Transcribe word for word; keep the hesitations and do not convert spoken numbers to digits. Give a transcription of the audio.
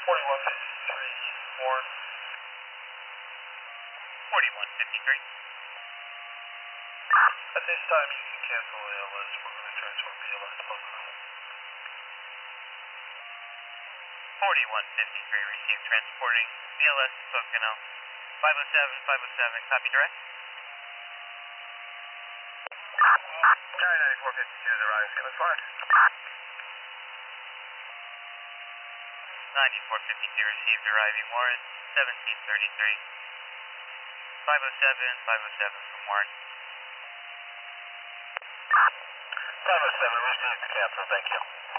forty-one fifty-three, Warren. forty-one fifty-three. At this time, you can cancel A L S. We're going to transfer B L S to Pocono. forty-one fifty-three, received transporting B L S to Pocono. five oh seven, five oh seven, copy direct. Carry ninety-four fifty-two is arriving, Phoenix Park. ninety-four fifty-two, received arriving Warren, seventeen thirty-three. five oh seven, five oh seven from Warren. five oh seven, received, cancel, thank you.